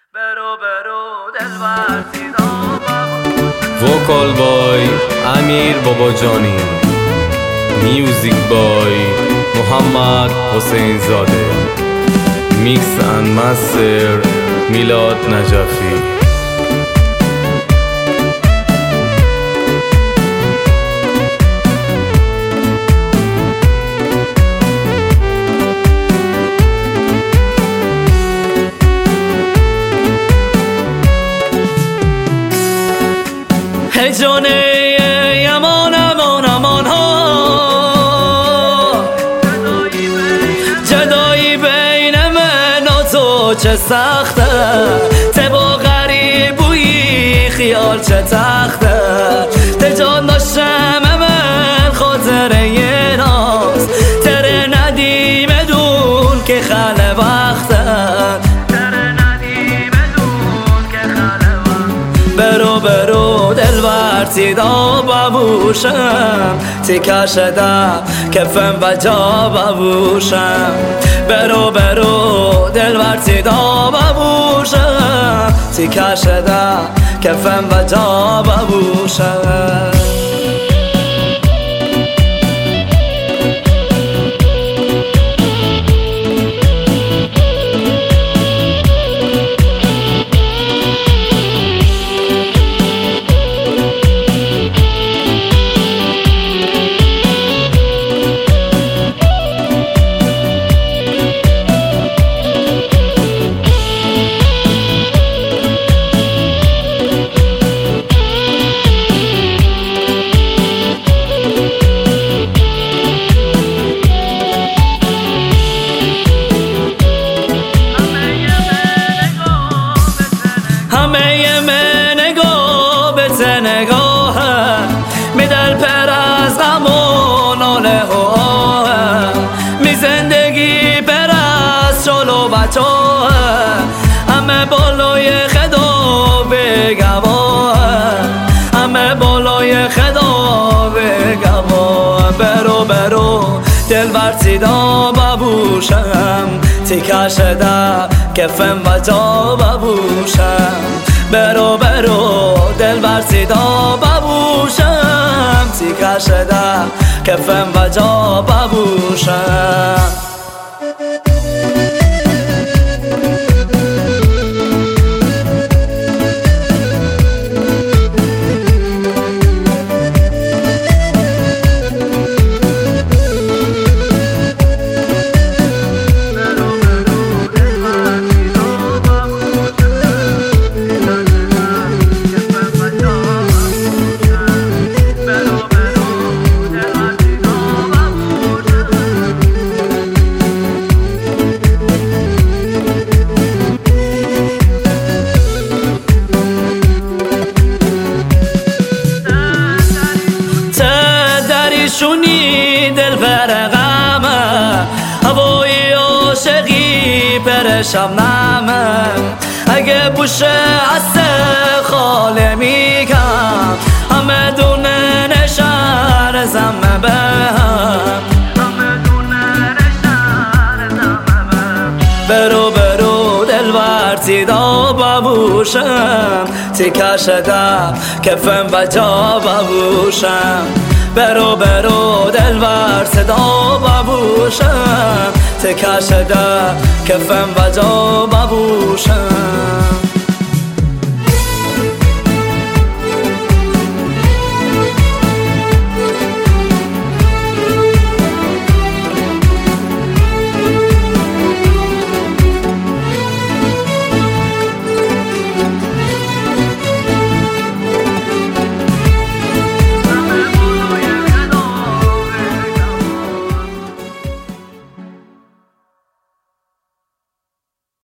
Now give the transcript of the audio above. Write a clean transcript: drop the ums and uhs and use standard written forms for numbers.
وکال بای امیر باباجانی، میوزیک بای محمد حسین زاده، میکس اند مستر میلاد نجفی. جانه امان امان امان ها، جدایی بین من و تو چه سخته، تبا غریبوی خیال چه تخته، تجان داشتم من خاطره یه ناز، تره ندیم دون که خل وقته، برو برو دلبر تیدا ببوشم، تیکه شدم کفم و جا ببوشم، برو برو دلبر تیدا ببوشم، تیکه شدم کفم و جا ببوشم. می دل پر از غم و ناله و آه، می زندگی پر از شل و بچه، همه بالای خدا بگواه، همه بالای خدا بگواه. برو برو دلبر تیدا ببوشم، تیکه شده کفم و جا ببوشم، برو برو دلبر تیدا ببوشم، تیکه شده کفم و جا ببوشم. شونی دل بر غمه، هوای عاشقی پر شبنمه، اگه بوشه هست خاله میگم، همه دونه نشر زمه به هم، همه دونه نشر زمه به. برو برو دلبر تیدا ببوشم، تیکه شده کفم و جا ببوشم، برو برو دلبر صدا ببوشم، تیکه شده کفم و جا ببوشم.